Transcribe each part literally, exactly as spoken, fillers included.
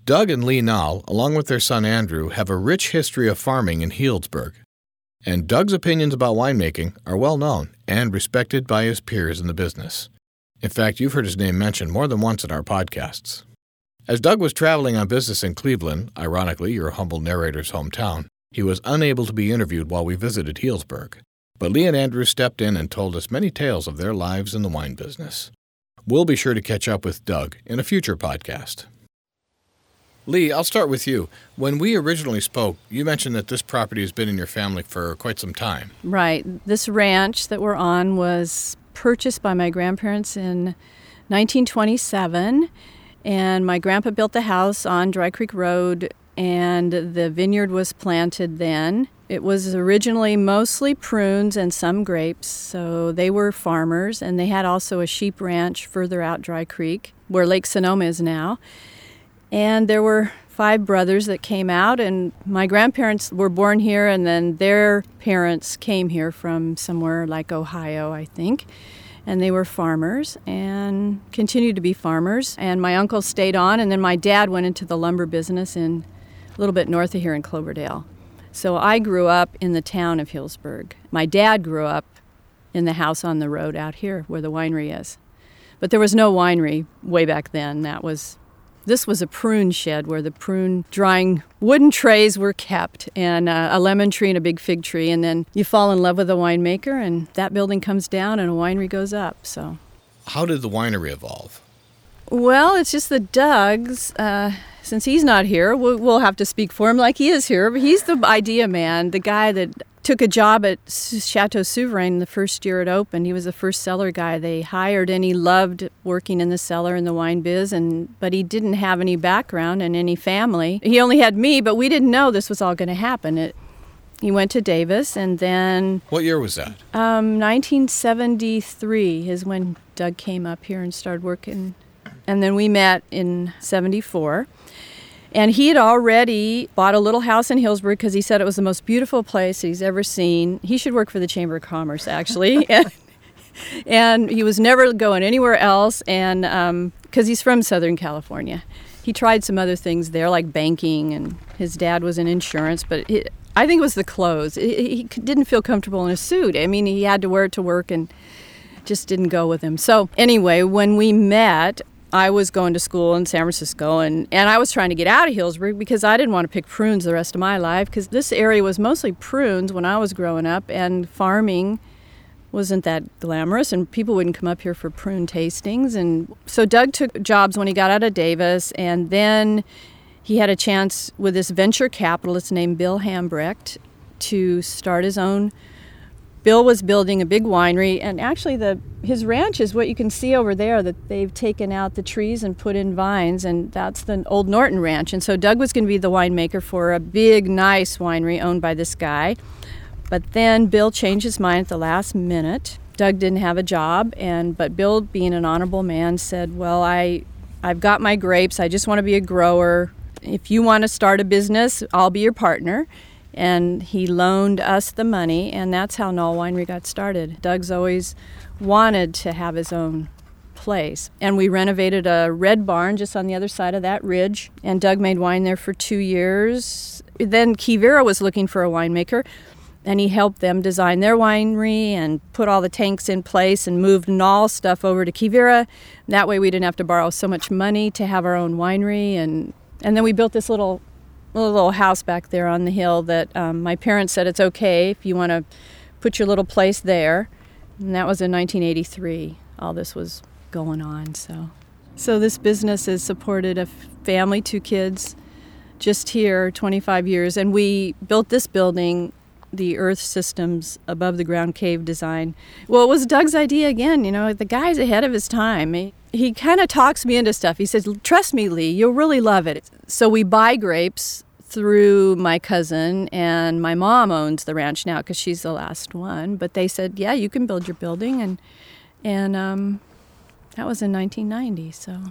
Doug and Lee Nall, along with their son Andrew, have a rich history of farming in Healdsburg. And Doug's opinions about winemaking are well known and respected by his peers in the business. In fact, you've heard his name mentioned more than once in our podcasts. As Doug was traveling on business in Cleveland, ironically your humble narrator's hometown, he was unable to be interviewed while we visited Healdsburg. But Lee and Andrew stepped in and told us many tales of their lives in the wine business. We'll be sure to catch up with Doug in a future podcast. Lee, I'll start with you. When we originally spoke, you mentioned that this property has been in your family for quite some time. Right. This ranch that we're on was purchased by my grandparents in nineteen twenty-seven, and my grandpa built the house on Dry Creek Road, and the vineyard was planted then. It was originally mostly prunes and some grapes, so they were farmers, and they had also a sheep ranch further out Dry Creek, where Lake Sonoma is now. And there were five brothers that came out, and my grandparents were born here, and then their parents came here from somewhere like Ohio, I think. And they were farmers and continued to be farmers. And my uncle stayed on, and then my dad went into the lumber business in a little bit north of here in Cloverdale. So I grew up in the town of Healdsburg. My dad grew up in the house on the road out here where the winery is. But there was no winery way back then. That was This was a prune shed where the prune drying wooden trays were kept, and uh, a lemon tree and a big fig tree. And then you fall in love with a winemaker, and that building comes down and a winery goes up. So, how did the winery evolve? Well, it's just that Doug's, uh, since he's not here, we'll, we'll have to speak for him like he is here. But he's the idea man, the guy that took a job at Chateau Souverain the first year it opened. He was the first cellar guy they hired, and he loved working in the cellar in the wine biz, and but he didn't have any background and any family. He only had me, but we didn't know this was all going to happen. It, he went to Davis, and then... What year was that? Um, nineteen seventy-three is when Doug came up here and started working. And then we met in seventy-four. And he had already bought a little house in Healdsburg because he said it was the most beautiful place he's ever seen. He should work for the Chamber of Commerce, actually. and, and he was never going anywhere else, and because um, he's from Southern California. He tried some other things there, like banking, and his dad was in insurance, but it, I think it was the clothes. He, he didn't feel comfortable in a suit. I mean, he had to wear it to work, and just didn't go with him. So anyway, when we met, I was going to school in San Francisco, and, and I was trying to get out of Healdsburg because I didn't want to pick prunes the rest of my life, because this area was mostly prunes when I was growing up, and farming wasn't that glamorous, and people wouldn't come up here for prune tastings. And so Doug took jobs when he got out of Davis, and then he had a chance with this venture capitalist named Bill Hambrecht to start his own. Bill was building a big winery, and actually the his ranch is what you can see over there, that they've taken out the trees and put in vines, and that's the old Norton Ranch. And so Doug was going to be the winemaker for a big, nice winery owned by this guy. But then Bill changed his mind at the last minute. Doug didn't have a job, and but Bill, being an honorable man, said, well, I, I've got my grapes. I just want to be a grower. If you want to start a business, I'll be your partner. And he loaned us the money, and that's how Nall Winery got started. Doug's always wanted to have his own place. And we renovated a red barn just on the other side of that ridge, and Doug made wine there for two years. Then Quivira was looking for a winemaker, and he helped them design their winery and put all the tanks in place and moved Nall stuff over to Quivira. That way we didn't have to borrow so much money to have our own winery. And, and then we built this little... a little house back there on the hill that um, my parents said it's okay if you want to put your little place there. And that was in nineteen eighty-three. All this was going on. So so this business has supported a family, two kids, just here, twenty-five years. And we built this building, the Earth Systems above the ground cave design. Well, it was Doug's idea again. You know, the guy's ahead of his time. He, he kind of talks me into stuff. He says, trust me, Lee, you'll really love it. So we buy grapes through my cousin, and my mom owns the ranch now because she's the last one. But they said, yeah, you can build your building. And and um, that was in nineteen ninety. So,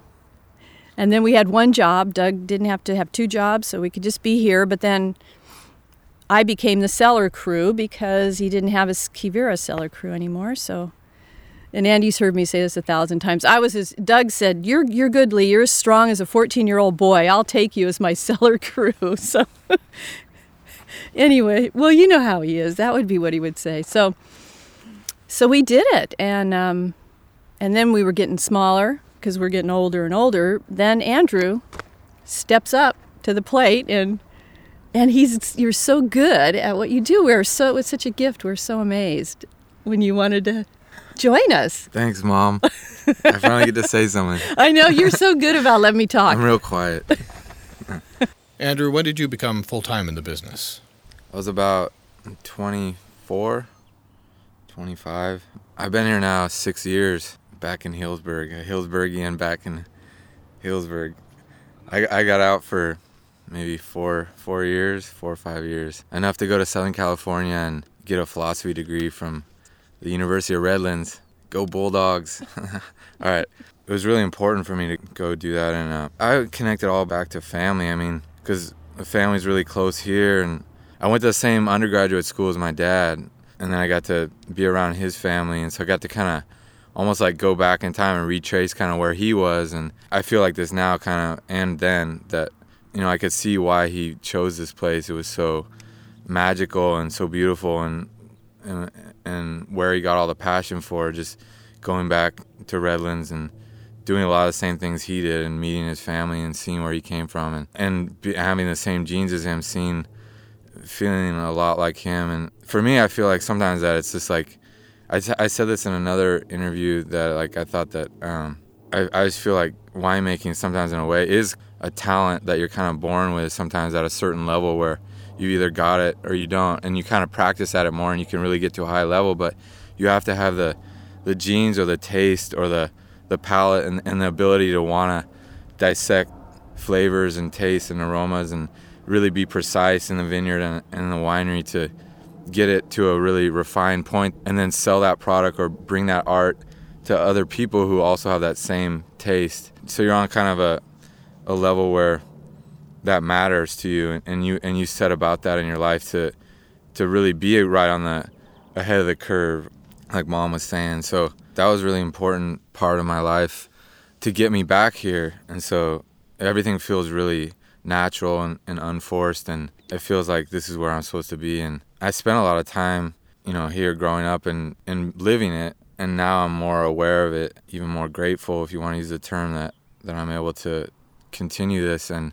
and then we had one job. Doug didn't have to have two jobs, so we could just be here. But then I became the cellar crew because he didn't have his Quivira cellar crew anymore. So And Andy's heard me say this a thousand times. I was as Doug said, "You're you're good, Lee. You're as strong as a fourteen-year-old boy. I'll take you as my cellar crew." So anyway, well, you know how he is. That would be what he would say. So so we did it, and um, and then we were getting smaller because we're getting older and older. Then Andrew steps up to the plate, and and he's you're so good at what you do. We're so it was such a gift. We're so amazed when you wanted to join us. Thanks, Mom. I finally get to say something. I know, you're so good about letting me talk. I'm real quiet. Andrew, when did you become full-time in the business? I was about twenty-four, twenty-five. I've been here now six years, back in Healdsburg. A Healdsburgian back in Healdsburg. I, I got out for maybe four four years, four or five years. Enough to go to Southern California and get a philosophy degree from the University of Redlands. Go Bulldogs. All right. It was really important for me to go do that. And uh, I connected all back to family. I mean, because the family's really close here. And I went to the same undergraduate school as my dad. And then I got to be around his family. And so I got to kind of almost like go back in time and retrace kind of where he was. And I feel like this now kind of, and then that, you know, I could see why he chose this place. It was so magical and so beautiful. And And, and where he got all the passion for, just going back to Redlands and doing a lot of the same things he did and meeting his family and seeing where he came from and, and be, having the same genes as him, seeing, feeling a lot like him. And for me, I feel like sometimes that it's just like, I, t- I said this in another interview that like I thought that um, I, I just feel like winemaking sometimes in a way is a talent that you're kind of born with sometimes at a certain level where you either got it or you don't, and you kind of practice at it more and you can really get to a high level, but you have to have the the genes or the taste or the, the palate and, and the ability to want to dissect flavors and tastes and aromas and really be precise in the vineyard and, and in the winery to get it to a really refined point and then sell that product or bring that art to other people who also have that same taste. So you're on kind of a, a level where that matters to you, and you and you set about that in your life to to really be right on the ahead of the curve, like Mom was saying. So that was a really important part of my life to get me back here. And so everything feels really natural and, and unforced, and it feels like this is where I'm supposed to be. And I spent a lot of time, you know, here growing up and, and living it, and now I'm more aware of it, even more grateful, if you want to use the term, that, that I'm able to continue this. And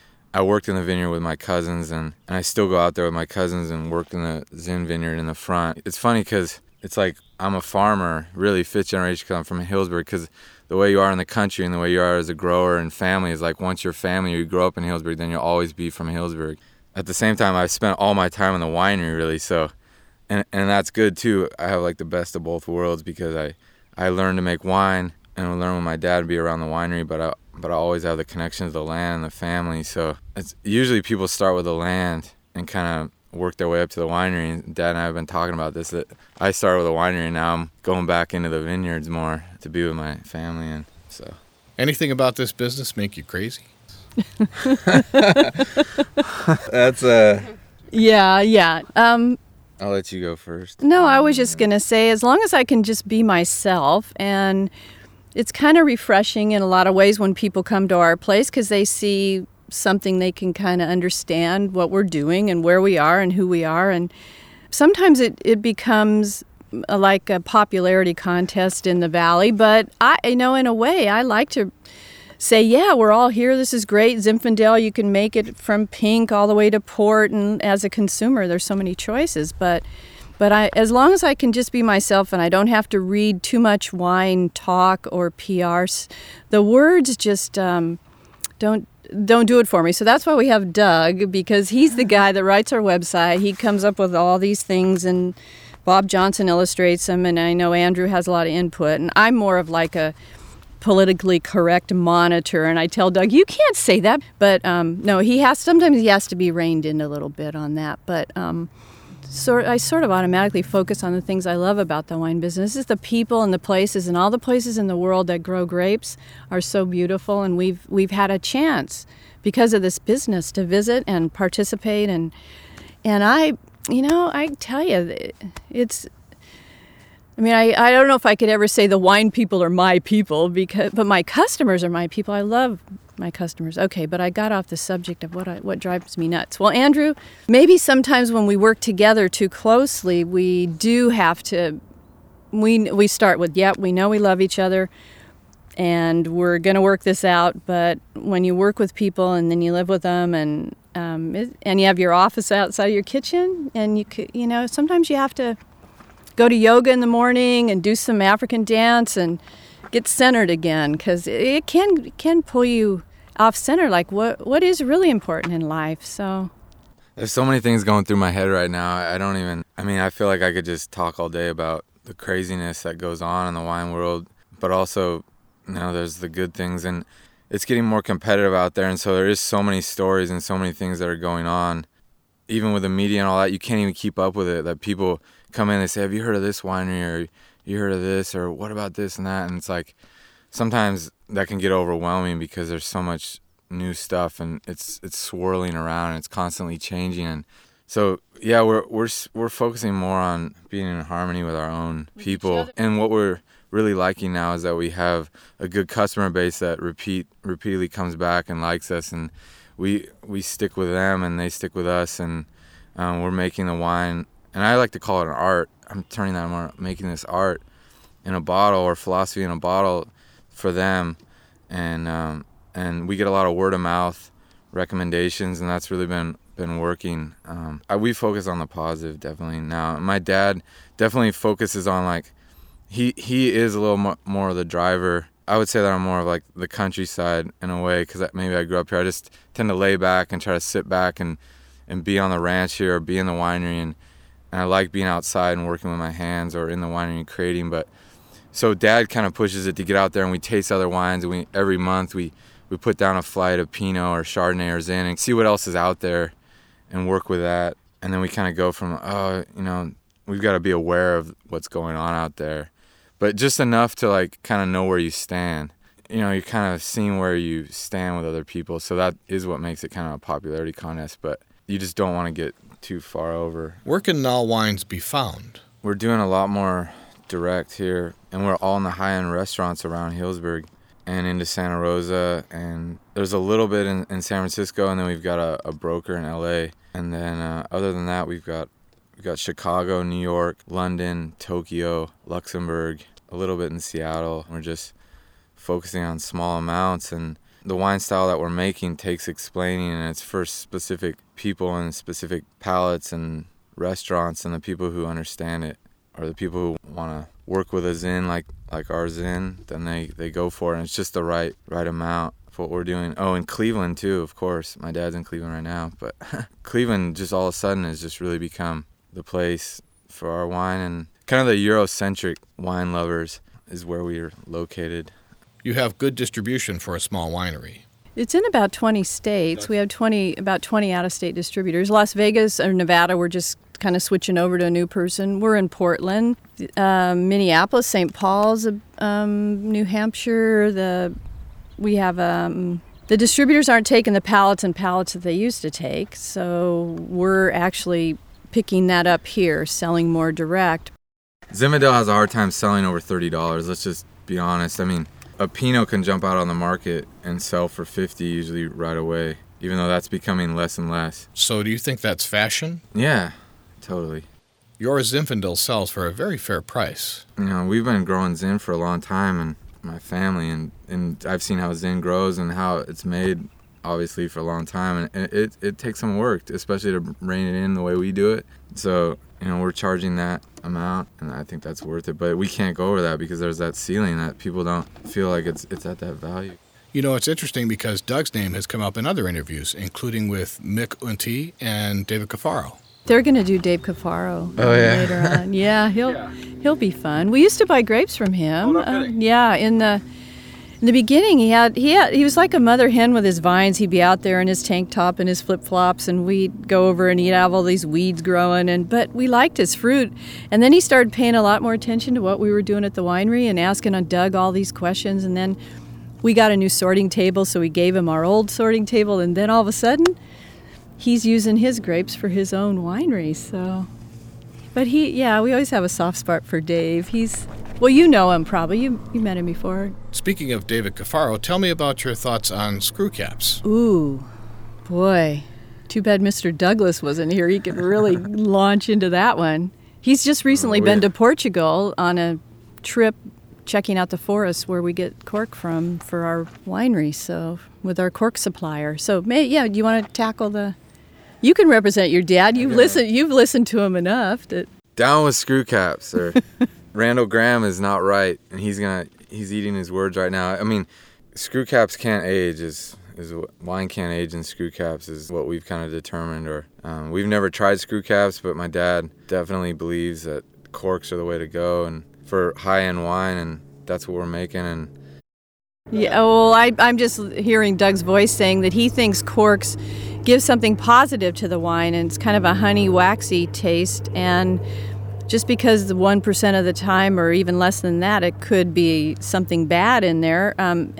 I worked in the vineyard with my cousins, and, and I still go out there with my cousins and work in the Zinn vineyard in the front. It's funny because it's like I'm a farmer, really fifth generation, because I'm from Healdsburg, because the way you are in the country and the way you are as a grower and family is like once you're family or you grow up in Healdsburg, then you'll always be from Healdsburg. At the same time, I've spent all my time in the winery, really, so, and and that's good too. I have like the best of both worlds because I, I learned to make wine and I learned with my dad to be around the winery, but I but I always have the connection to the land and the family. So it's usually people start with the land and kind of work their way up to the winery. And Dad and I have been talking about this, that I started with the winery and now I'm going back into the vineyards more to be with my family. And so, anything about this business make you crazy? That's a... Yeah, yeah. Um, I'll let you go first. no, I was just going to say, as long as I can just be myself, and it's kind of refreshing in a lot of ways when people come to our place because they see something they can kind of understand what we're doing and where we are and who we are. And sometimes it, it becomes a, like a popularity contest in the valley. But, I, you know, in a way, I like to say, yeah, we're all here. This is great. Zinfandel, you can make it from pink all the way to port. And as a consumer, there's so many choices. But But I, as long as I can just be myself and I don't have to read too much wine talk or P Rs, the words just um, don't don't do it for me. So that's why we have Doug, because he's the guy that writes our website. He comes up with all these things, and Bob Johnson illustrates them, and I know Andrew has a lot of input. And I'm more of like a politically correct monitor, and I tell Doug, you can't say that. But um, no, he has, sometimes he has to be reined in a little bit on that. But um So I sort of automatically focus on the things I love about the wine business. This is the people and the places, and all the places in the world that grow grapes are so beautiful, and we've we've had a chance because of this business to visit and participate, and and I, you know, I tell you, it's I mean, I, I don't know if I could ever say the wine people are my people, because, but my customers are my people. I love my customers. Okay, but I got off the subject of what I, what drives me nuts. Well, Andrew, maybe sometimes when we work together too closely, we do have to, we, we start with, yep, we know we love each other, and we're going to work this out. But when you work with people and then you live with them, and um, it, and you have your office outside your kitchen, and you could, you know, sometimes you have to go to yoga in the morning and do some African dance and get centered again, because it can it can pull you off center. Like what what is really important in life. So there's so many things going through my head right now. I don't even. I mean, I feel like I could just talk all day about the craziness that goes on in the wine world, but also, you know, there's the good things, and it's getting more competitive out there, and so there is so many stories and so many things that are going on. Even with the media and all that, you can't even keep up with it. That people come in and say, have you heard of this winery, or you heard of this, or what about this and that? And it's like, sometimes that can get overwhelming because there's so much new stuff, and it's it's swirling around, and it's constantly changing. And so, yeah, we're we're we're focusing more on being in harmony with our own with people. And what we're really liking now is that we have a good customer base that repeat repeatedly comes back and likes us, and we we stick with them and they stick with us, and um, we're making the wine. And I like to call it an art. I'm turning that more, making this art in a bottle, or philosophy in a bottle for them. And um, and we get a lot of word of mouth recommendations, and that's really been been working. Um, I, we focus on the positive definitely now. My dad definitely focuses on, like, he he is a little mo- more of the driver. I would say that I'm more of like the countryside in a way, because maybe I grew up here. I just tend to lay back and try to sit back and, and be on the ranch here, or be in the winery, and, and I like being outside and working with my hands, or in the winery and creating. But so Dad kind of pushes it to get out there, and we taste other wines, and we every month we, we put down a flight of Pinot or Chardonnay or Zin and see what else is out there and work with that. And then we kind of go from, oh, you know, we've got to be aware of what's going on out there, but just enough to, like, kind of know where you stand. You know, you're kind of seeing where you stand with other people. So that is what makes it kind of a popularity contest, but you just don't want to get too far over. Where can Nall Wines be found? We're doing a lot more direct here, and we're all in the high-end restaurants around Healdsburg and into Santa Rosa, and there's a little bit in, in San Francisco, and then we've got a, a broker in L A. And then uh, other than that, we've got we've got Chicago, New York, London, Tokyo, Luxembourg, a little bit in Seattle. We're just focusing on small amounts, and the wine style that we're making takes explaining, and it's for specific people and specific palates and restaurants, and the people who understand it, or the people who want to work with a Zin like like our Zin, then they, they go for it, and it's just the right right amount for what we're doing. Oh, in Cleveland too, of course. My dad's in Cleveland right now, but Cleveland just all of a sudden has just really become the place for our wine, and kind of the Eurocentric wine lovers is where we are located. You have good distribution for a small winery. It's in about twenty states. We have twenty about twenty out-of-state distributors. Las Vegas or Nevada, we're just kind of switching over to a new person. We're in Portland, uh, Minneapolis, Saint Paul's, um, New Hampshire. The we have um, the distributors aren't taking the pallets and pallets that they used to take, so we're actually picking that up here, selling more direct. Zinfandel has a hard time selling over thirty dollars. Let's just be honest. I mean, a Pinot can jump out on the market and sell for fifty usually right away, even though that's becoming less and less. So do you think that's fashion? Yeah, totally. Your Zinfandel sells for a very fair price. You know, we've been growing Zin for a long time, and my family, and, and I've seen how Zin grows and how it's made, obviously, for a long time, and it, it takes some work, especially to rein it in the way we do it. So, you know, we're charging that amount, and I think that's worth it, but we can't go over that because there's that ceiling that people don't feel like it's it's at that value. You know, it's interesting because Doug's name has come up in other interviews, including with Mick Unti and David Cafaro. They're going to do Dave Cafaro oh, yeah. later on. Yeah, he'll yeah. he'll be fun. We used to buy grapes from him. Oh, no kidding. Uh, yeah, in the in the beginning, he had he had he was like a mother hen with his vines. He'd be out there in his tank top and his flip flops, and we'd go over and he'd have all these weeds growing. And but we liked his fruit. And then he started paying a lot more attention to what we were doing at the winery and asking on Doug all these questions. And then we got a new sorting table, so we gave him our old sorting table. And then all of a sudden, he's using his grapes for his own winery. So, But he, yeah, we always have a soft spot for Dave. He's, well, you know him probably. You you met him before. Speaking of David Cafaro, tell me about your thoughts on screw caps. Ooh, boy. Too bad Mister Douglas wasn't here. He could really launch into that one. He's just recently Oh, been yeah. to Portugal on a trip checking out the forest where we get cork from for our winery, so with our cork supplier. So, may, yeah, do you want to tackle the... You can represent your dad. You've Okay. listened, you've listened to him enough. That, Down with screw caps, or Randall Graham is not right, and he's gonna he's eating his words right now. I mean, screw caps can't age. Is is what wine can't age in screw caps is what we've kind of determined. Or um, we've never tried screw caps, but my dad definitely believes that corks are the way to go, and for high end wine, and that's what we're making. And yeah, well, I, I'm just hearing Doug's voice saying that he thinks corks give something positive to the wine, and it's kind of a honey, waxy taste. And just because the one percent of the time, or even less than that, it could be something bad in there, um,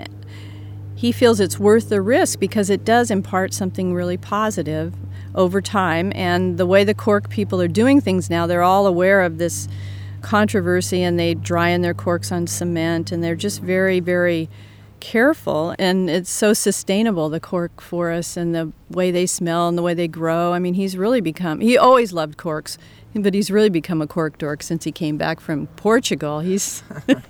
he feels it's worth the risk because it does impart something really positive over time. And the way the cork people are doing things now, they're all aware of this controversy, and they dry in their corks on cement, and they're just very, very careful. And it's so sustainable, the cork forests, and the way they smell and the way they grow. I mean, he's really become, he always loved corks, but he's really become a cork dork since he came back from Portugal. He's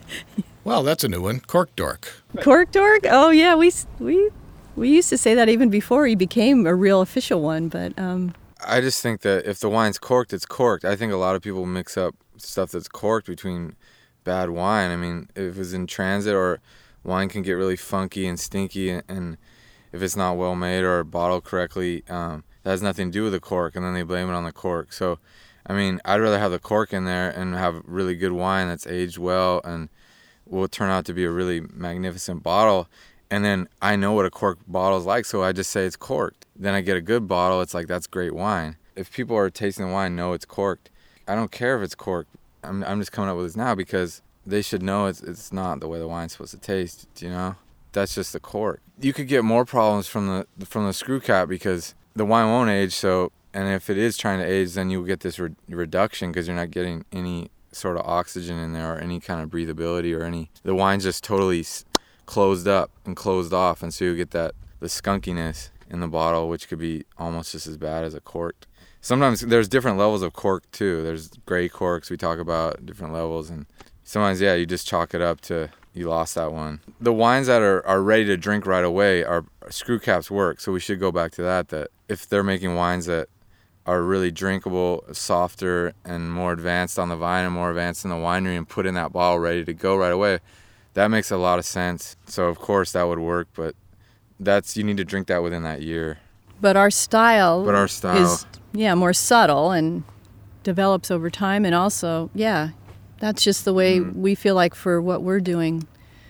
Well, that's a new one, cork dork. cork dork? Oh yeah, we we we used to say that even before he became a real official one. But um, I just think that if the wine's corked, it's corked. I think a lot of people mix up stuff that's corked between bad wine. I mean, if it's in transit, or wine can get really funky and stinky, and, and if it's not well made or bottled correctly, um, that has nothing to do with the cork, and then they blame it on the cork. So, I mean, I'd rather have the cork in there and have really good wine that's aged well and will turn out to be a really magnificent bottle. And then I know what a cork bottle is like, so I just say it's corked. Then I get a good bottle, it's like, that's great wine. If people are tasting the wine, know it's corked. I don't care if it's corked. I'm I'm just coming up with this now because they should know it's it's not the way the wine's supposed to taste, you know? That's just the cork. You could get more problems from the from the screw cap because the wine won't age, so, and if it is trying to age, then you'll get this re- reduction because you're not getting any sort of oxygen in there or any kind of breathability or any, the wine's just totally s- closed up and closed off, and so you get that, the skunkiness in the bottle, which could be almost just as bad as a corked. Sometimes there's different levels of cork too. There's gray corks we talk about, different levels, and sometimes, yeah, you just chalk it up to you lost that one. The wines that are, are ready to drink right away, are screw caps work, so we should go back to that, that if they're making wines that are really drinkable, softer, and more advanced on the vine and more advanced in the winery, and put in that bottle ready to go right away, that makes a lot of sense. So of course that would work, but that's, you need to drink that within that year. but our style, But our style. is yeah more subtle and develops over time, and also yeah, that's just the way Mm. we feel like for what we're doing.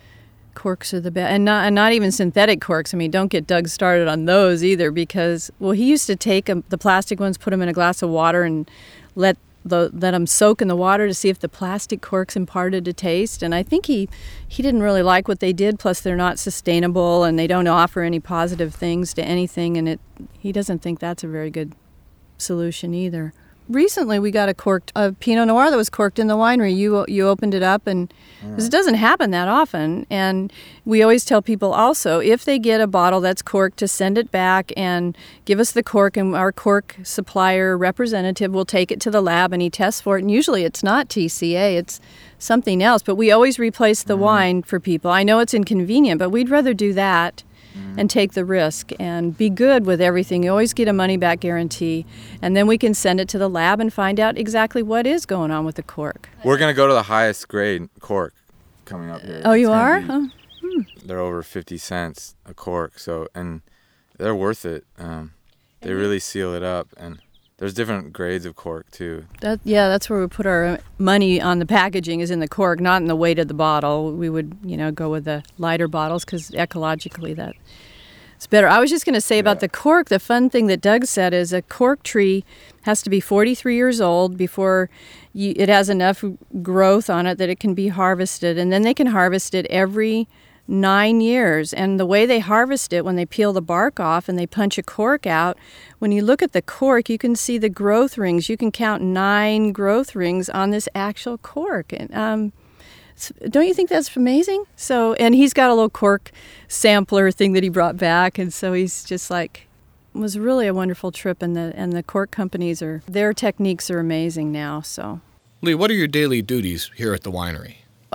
Corks are the best, and not and not even synthetic corks. I mean, don't get Doug started on those either, because well, he used to take 'em, the plastic ones, put them in a glass of water, and let the let them soak in the water to see if the plastic corks imparted a taste. And I think he he didn't really like what they did. Plus, they're not sustainable, and they don't offer any positive things to anything. And it he doesn't think that's a very good solution either. Recently, we got a corked a Pinot Noir that was corked in the winery. You you opened it up, and 'cause it doesn't happen that often. And we always tell people also, if they get a bottle that's corked, to send it back and give us the cork, and our cork supplier representative will take it to the lab and he tests for it. And usually it's not T C A, it's something else. But we always replace the wine for people. I know it's inconvenient, but we'd rather do that and take the risk and be good with everything. You always get a money-back guarantee, and then we can send it to the lab and find out exactly what is going on with the cork. We're going to go to the highest grade cork coming up here. Oh, It's you gonna are? be- Oh, They're over fifty cents a cork, so, and they're worth it. Um, they really seal it up, and there's different grades of cork too. that, yeah, that's where we put our money on the packaging, is in the cork, not in the weight of the bottle. We would, you know, go with the lighter bottles because ecologically that it's better. I was just going to say about Yeah. the cork, the fun thing that Doug said is a cork tree has to be forty-three years old before you, it has enough growth on it that it can be harvested. And then they can harvest it every nine years. And the way they harvest it, when they peel the bark off and they punch a cork out, when you look at the cork, you can see the growth rings. You can count nine growth rings on this actual cork. And um, don't you think that's amazing? So, and he's got a little cork sampler thing that he brought back, and so he's just like, it was really a wonderful trip. And the and the cork companies are their techniques are amazing now. So, Lee, what are your daily duties here at the winery?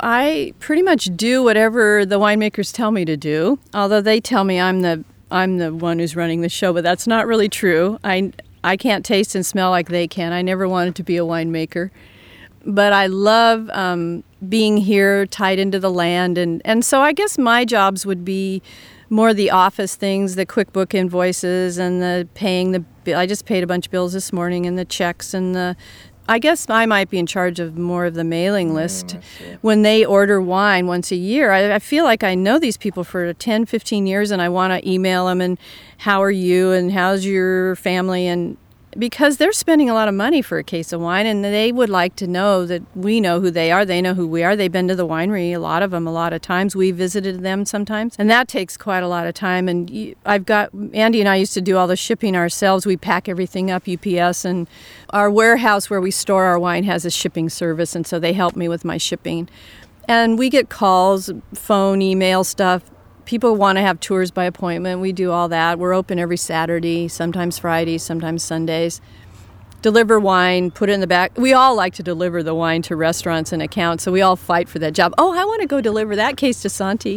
I pretty much do whatever the winemakers tell me to do, although they tell me I'm the I'm the one who's running the show, but that's not really true. I, I can't taste and smell like they can. I never wanted to be a winemaker. But I love um, being here, tied into the land, and, and so I guess my jobs would be more the office things, the QuickBook invoices and the paying the bill. I just paid a bunch of bills this morning, and the checks and the I guess I might be in charge of more of the mailing list. Mm, when they order wine once a year. I, I feel like I know these people for ten, fifteen years, and I want to email them and how are you and how's your family, and because they're spending a lot of money for a case of wine, and they would like to know that we know who they are. They know who we are. They've been to the winery, a lot of them, a lot of times. We visited them sometimes, and that takes quite a lot of time. And I've got, Andy and I used to do all the shipping ourselves. We pack everything up, U P S, and our warehouse where we store our wine has a shipping service, and so they help me with my shipping. And we get calls, phone, email stuff. People want to have tours by appointment. We do all that. We're open every Saturday, sometimes Fridays, sometimes Sundays. Deliver wine, put it in the back. We all like to deliver the wine to restaurants and accounts, so we all fight for that job. Oh, I want to go deliver that case to Santi.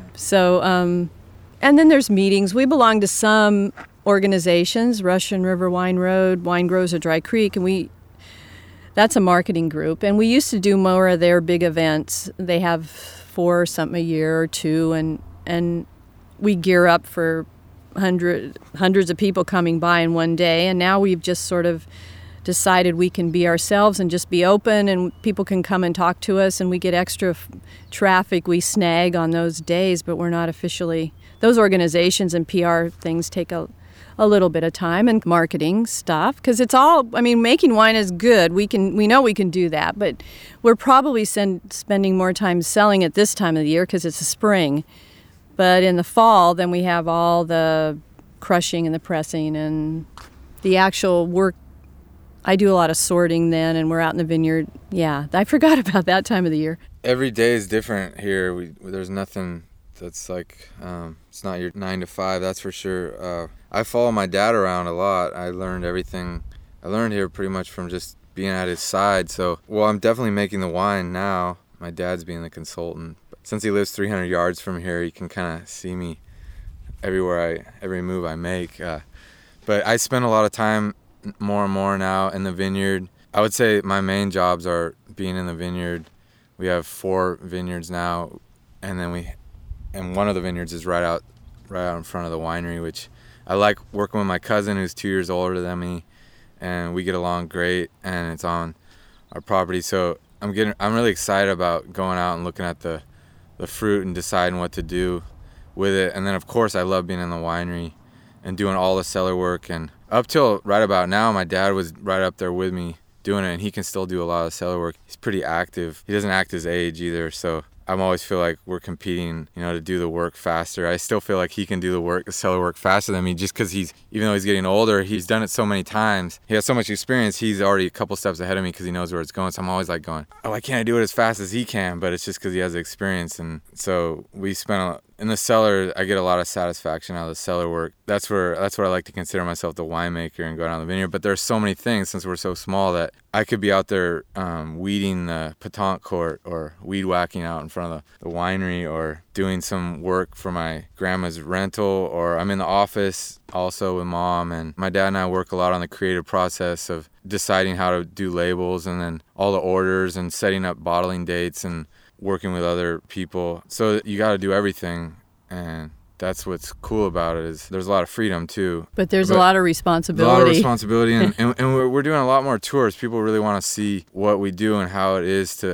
So, um, and then there's meetings. We belong to some organizations, Russian River Wine Road, Wine Growers of Dry Creek, and we that's a marketing group. And we used to do more of their big events. They have four or something a year or two, and and we gear up for hundred, hundreds of people coming by in one day. And now we've just sort of decided we can be ourselves and just be open, and people can come and talk to us, and we get extra f- traffic we snag on those days, but we're not officially. Those organizations and P R things take a, a little bit of time, and marketing stuff, because it's all, I mean, making wine is good. We can, we know we can do that, but we're probably send, spending more time selling it this time of the year because it's the spring. But in the fall, then we have all the crushing and the pressing and the actual work. I do a lot of sorting then, and we're out in the vineyard. Yeah, I forgot about that time of the year. Every day is different here. We, there's nothing that's like, um, it's not your nine to five, that's for sure. Uh, I follow my dad around a lot. I learned everything. I learned here pretty much from just being at his side. So, well, I'm definitely making the wine now. My dad's being the consultant. Since he lives three hundred yards from here, he can kind of see me everywhere I, every move I make. Uh, but I spend a lot of time more and more now in the vineyard. I would say my main jobs are being in the vineyard. We have four vineyards now, and then we, and one of the vineyards is right out, right out in front of the winery, which I like working with my cousin who's two years older than me, and we get along great, and it's on our property. So I'm getting, I'm really excited about going out and looking at the the fruit and deciding what to do with it. And then of course I love being in the winery and doing all the cellar work. And up till right about now, my dad was right up there with me doing it, and he can still do a lot of cellar work. He's pretty active. He doesn't act his age either, so I'm always feel like we're competing, you know, to do the work faster. I still feel like he can do the work, the cellar work faster than me, just because he's, even though he's getting older, he's done it so many times. He has so much experience. He's already a couple steps ahead of me because he knows where it's going. So I'm always like going, oh, why can't I do it as fast as he can? But it's just because he has the experience. And so we spent a, in the cellar, I get a lot of satisfaction out of the cellar work. That's where that's where I like to consider myself the winemaker and go down the vineyard. But there's so many things, since we're so small, that I could be out there um, weeding the pétanque court or weed whacking out in front of the, the winery, or doing some work for my grandma's rental, or I'm in the office also with mom. And my dad and I work a lot on the creative process of deciding how to do labels, and then all the orders, and setting up bottling dates, and working with other people. So you got to do everything, and that's what's cool about it, is there's a lot of freedom too. But there's but a lot of responsibility. A lot of responsibility, and, and, and we're, we're doing a lot more tours. People really want to see what we do and how it is to, you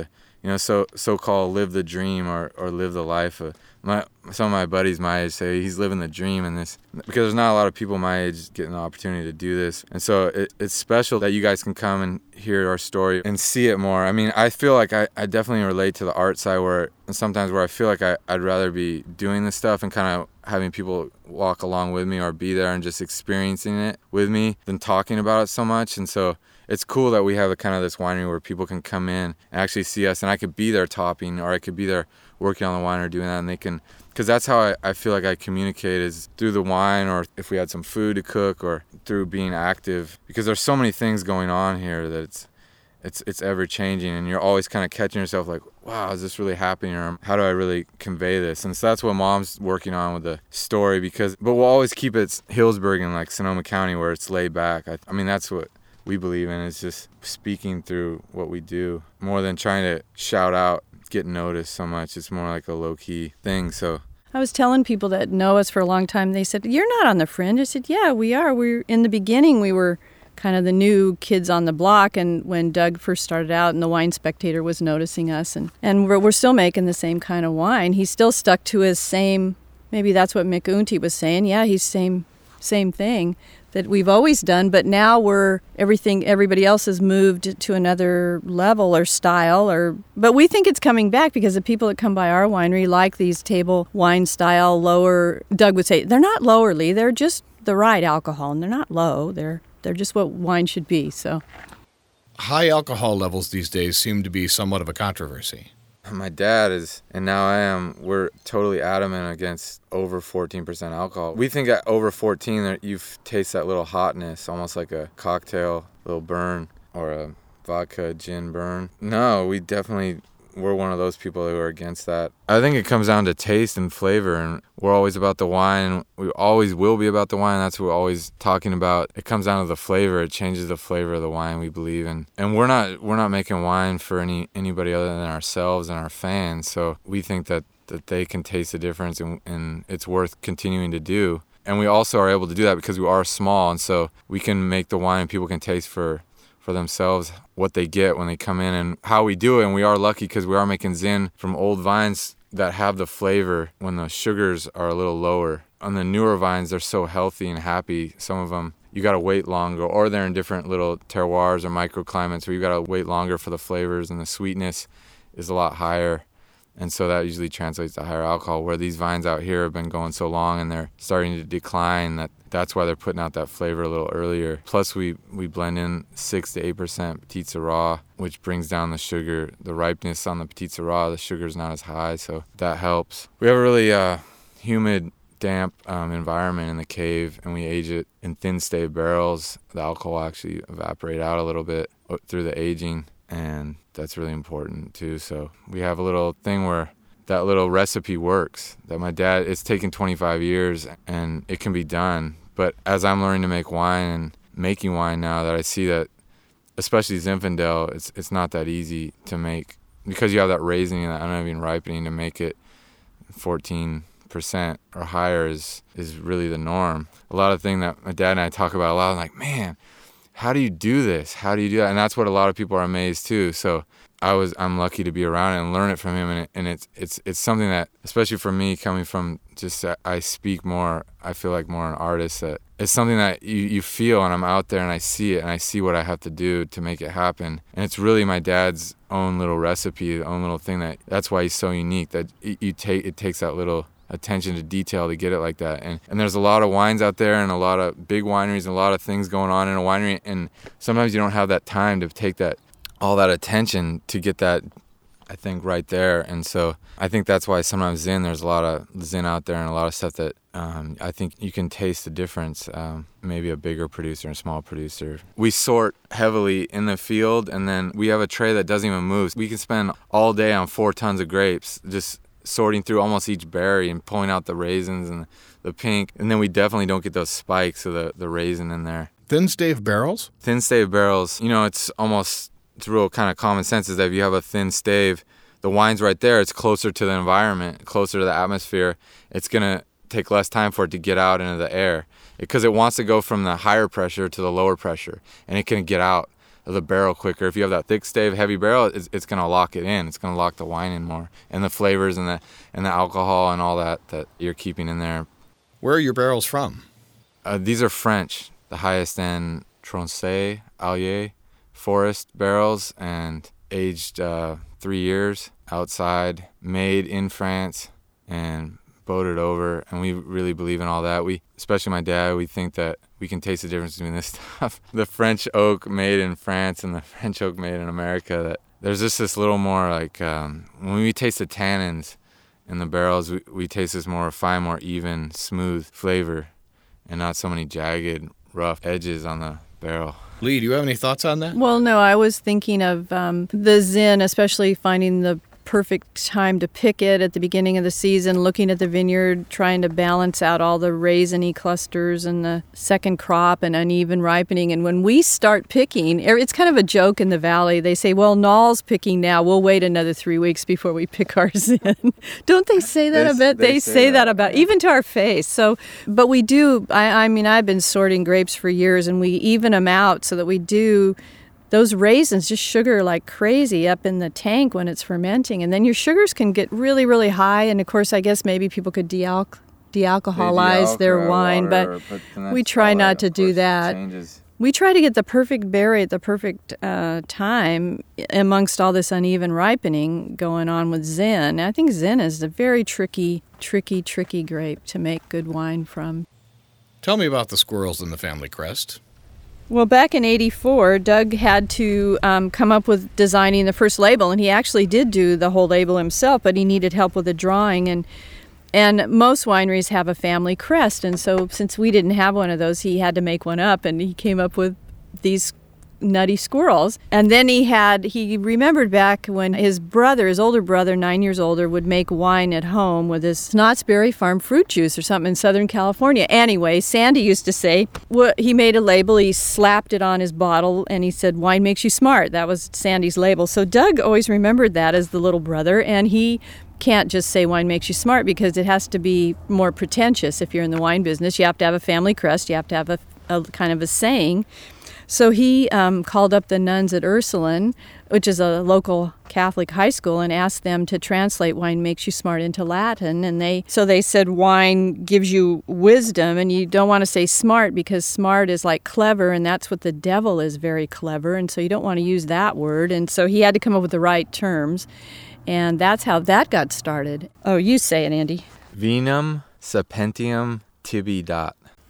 you know, so so-called live the dream or, or live the life. Of, my some of my buddies my age say he's living the dream in this, because there's not a lot of people my age getting the opportunity to do this. And so it, it's special that you guys can come and hear our story and see it more. I mean, I feel like I, I definitely relate to the art side where sometimes where I feel like I, I'd rather be doing this stuff and kind of having people walk along with me or be there and just experiencing it with me than talking about it so much. And so it's cool that we have a kind of this winery where people can come in and actually see us, and I could be there topping, or I could be there working on the wine or doing that, and they can, because that's how I, I feel like I communicate, is through the wine, or if we had some food to cook, or through being active, because there's so many things going on here that it's it's it's ever changing, and you're always kind of catching yourself like, wow, is this really happening, or how do I really convey this? And so that's what Mom's working on with the story, because but we'll always keep it Healdsburg and like Sonoma County where it's laid back. I, I mean, that's what we believe in, is just speaking through what we do more than trying to shout out, get noticed so much. It's more like a low-key thing. So I was telling people that know us for a long time, they said, you're not on the fringe. I said, yeah, we are. We're in the beginning, we were kind of the new kids on the block, and when Doug first started out and the Wine Spectator was noticing us, and, and we're, we're still making the same kind of wine. He's still stuck to his same, maybe that's what Mick Unti was saying. Yeah, he's same same thing that we've always done, but now we're everything everybody else has moved to another level or style, or but we think it's coming back because the people that come by our winery like these table wine style lower. Doug would say they're not lowerly, they're just the right alcohol, and they're not low, they're they're just what wine should be. So high alcohol levels these days seem to be somewhat of a controversy. My dad is, and now I am, we're totally adamant against over fourteen percent alcohol. We think at over fourteen that you taste that little hotness, almost like a cocktail, little burn, or a vodka gin burn. No, we definitely, we're one of those people who are against that. I think it comes down to taste and flavor, and we're always about the wine. We always will be about the wine. That's what we're always talking about. It comes down to the flavor. It changes the flavor of the wine, we believe in. And we're not we're not making wine for any anybody other than ourselves and our fans. So we think that, that they can taste the difference, and, and it's worth continuing to do. And we also are able to do that because we are small, and so we can make the wine and people can taste for for themselves what they get when they come in and how we do it. And we are lucky because we are making Zin from old vines that have the flavor when the sugars are a little lower. On the newer vines, they're so healthy and happy. Some of them, you got to wait longer, or they're in different little terroirs or microclimates where you got to wait longer for the flavors, and the sweetness is a lot higher. And so that usually translates to higher alcohol, where these vines out here have been going so long and they're starting to decline, that that's why they're putting out that flavor a little earlier. Plus we, we blend in six to eight percent Petite Sirah, which brings down the sugar, the ripeness on the Petite Sirah. The sugar's not as high, so that helps. We have a really uh, humid, damp um, environment in the cave, and we age it in thin stave barrels. The alcohol actually evaporate out a little bit through the aging, and that's really important too. So we have a little thing where that little recipe works, that my dad, it's taken twenty-five years and it can be done. But as I'm learning to make wine and making wine now, that I see that, especially Zinfandel, it's it's not that easy to make, because you have that raising and that uneven ripening. To make it fourteen percent or higher is is really the norm. A lot of things that my dad and I talk about a lot, I'm like, man, how do you do this? How do you do that? And that's what a lot of people are amazed too. So I was, I'm lucky to be around it and learn it from him. And, it, and it's, it's, it's something that, especially for me, coming from just, I speak more, I feel like more an artist, that it's something that you, you feel, and I'm out there and I see it and I see what I have to do to make it happen. And it's really my dad's own little recipe, own little thing, that that's why he's so unique, that you, you take, it takes that little attention to detail to get it like that. And and there's a lot of wines out there, and a lot of big wineries, and a lot of things going on in a winery, and sometimes you don't have that time to take that all that attention to get that, I think, right there. And so I think that's why sometimes Zin, there's a lot of Zin out there and a lot of stuff that um, I think you can taste the difference. Um, maybe a bigger producer and a small producer. We sort heavily in the field, and then we have a tray that doesn't even move. We can spend all day on four tons of grapes, just sorting through almost each berry and pulling out the raisins and the pink. And then we definitely don't get those spikes of the, the raisin in there. Thin stave barrels? Thin stave barrels, you know, it's almost, it's real kind of common sense, is that if you have a thin stave, the wine's right there, it's closer to the environment, closer to the atmosphere. It's going to take less time for it to get out into the air, because it wants to go from the higher pressure to the lower pressure, and it can get out of the barrel quicker. If you have that thick stave, heavy barrel, it's, it's going to lock it in. It's going to lock the wine in more, and the flavors and the and the alcohol and all that that you're keeping in there. Where are your barrels from? Uh, these are French, the highest end Tronchet, Allier, Forest barrels, and aged uh, three years outside, made in France, and boated over. And we really believe in all that. We, especially my dad, we think that we can taste the difference between this stuff, the French oak made in France and the French oak made in America. That there's just this little more like um, when we taste the tannins in the barrels, we, we taste this more fine, more even, smooth flavor, and not so many jagged, rough edges on the barrel. Lee, do you have any thoughts on that? Well, no, I was thinking of um, the Zin, especially finding the perfect time to pick it at the beginning of the season, looking at the vineyard, trying to balance out all the raisiny clusters and the second crop and uneven ripening. And when we start picking, it's kind of a joke in the valley. They say, well, Noll's picking now. We'll wait another three weeks before we pick ours in. Don't they say that they, a bit? They, they say, say that, that about, even to our face. So, but we do, I, I mean, I've been sorting grapes for years, and we even them out so that we do those raisins just sugar like crazy up in the tank when it's fermenting. And then your sugars can get really, really high. And of course, I guess maybe people could de-alc- de-alcoholize their wine, but we try not to do that. Changes. We try to get the perfect berry at the perfect uh, time amongst all this uneven ripening going on with Zin. I think Zin is a very tricky, tricky, tricky grape to make good wine from. Tell me about the squirrels in the family crest. Well, back in eighty-four, Doug had to um, come up with designing the first label, and he actually did do the whole label himself, but he needed help with the drawing. And and most wineries have a family crest, and so since we didn't have one of those, he had to make one up, and he came up with these nutty squirrels. And then he had, he remembered back when his brother, his older brother, nine years older, would make wine at home with his Knott's Berry Farm fruit juice or something in Southern California. Anyway, Sandy used to say, well, he made a label, he slapped it on his bottle, and he said, wine makes you smart. That was Sandy's label. So Doug always remembered that as the little brother, and he can't just say wine makes you smart because it has to be more pretentious if you're in the wine business. You have to have a family crest, you have to have a, a kind of a saying. So he um, called up the nuns at Ursuline, which is a local Catholic high school, and asked them to translate wine makes you smart into Latin. And they so they said wine gives you wisdom, and you don't want to say smart because smart is like clever, and that's what the devil is, very clever. And so you don't want to use that word. And so he had to come up with the right terms. And that's how that got started. Oh, you say it, Andy. Vinum sapentium tibi dat.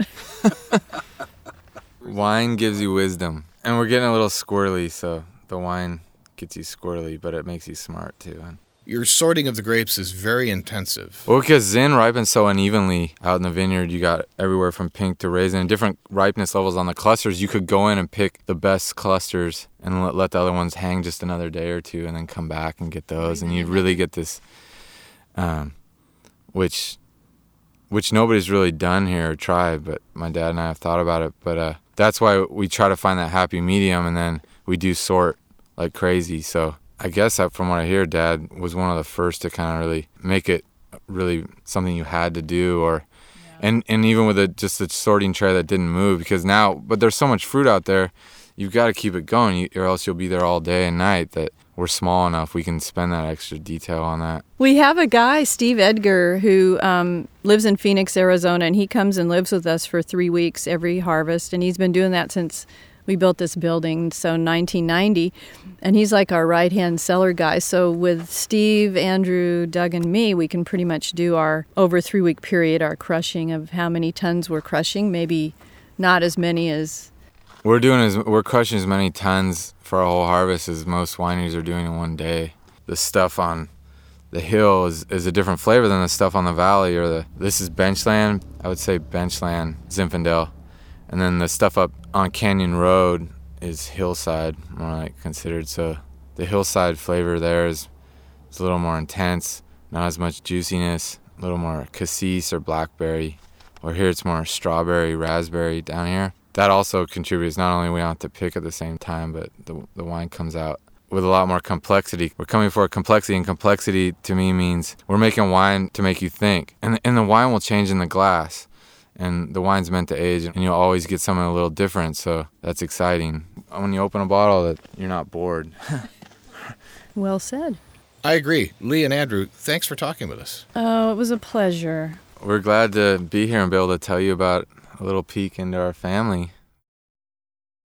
Wine gives you wisdom. And we're getting a little squirrely, so the wine gets you squirrely, but it makes you smart too. Your sorting of the grapes is very intensive. Well, because Zin ripens so unevenly out in the vineyard, you got everywhere from pink to raisin and different ripeness levels on the clusters. You could go in and pick the best clusters and let, let the other ones hang just another day or two and then come back and get those. And you'd really get this, um, which which nobody's really done here or tried, but my dad and I have thought about it. But uh, that's why we try to find that happy medium, and then we do sort like crazy. So I guess from what I hear, Dad was one of the first to kind of really make it really something you had to do, or yeah. and and even with a, just a sorting tray that didn't move, because now, but there's so much fruit out there, you've got to keep it going, or else you'll be there all day and night. That we're small enough we can spend that extra detail on that. We have a guy, Steve Edgar, who um, lives in Phoenix, Arizona, and he comes and lives with us for three weeks every harvest, and he's been doing that since we built this building, so nineteen ninety, and he's like our right-hand cellar guy. So with Steve, Andrew, Doug, and me, we can pretty much do our, over a three-week period, our crushing of how many tons we're crushing, maybe not as many as... We're doing as we're crushing as many tons for our whole harvest as most wineries are doing in one day. The stuff on the hill is, is a different flavor than the stuff on the valley, or the this is benchland. I would say benchland, Zinfandel. And then the stuff up on Canyon Road is hillside, more like considered. So the hillside flavor there is, is a little more intense, not as much juiciness, a little more cassis or blackberry. Or here it's more strawberry, raspberry down here. That also contributes. Not only we don't have to pick at the same time, but the the wine comes out with a lot more complexity. We're coming for complexity, and complexity to me means we're making wine to make you think. And, and the wine will change in the glass. And the wine's meant to age, and you'll always get something a little different, so that's exciting. when you open a bottle that you're not bored. Well said. I agree. Lee and Andrew, thanks for talking with us. Oh, it was a pleasure. We're glad to be here and be able to tell you about a little peek into our family.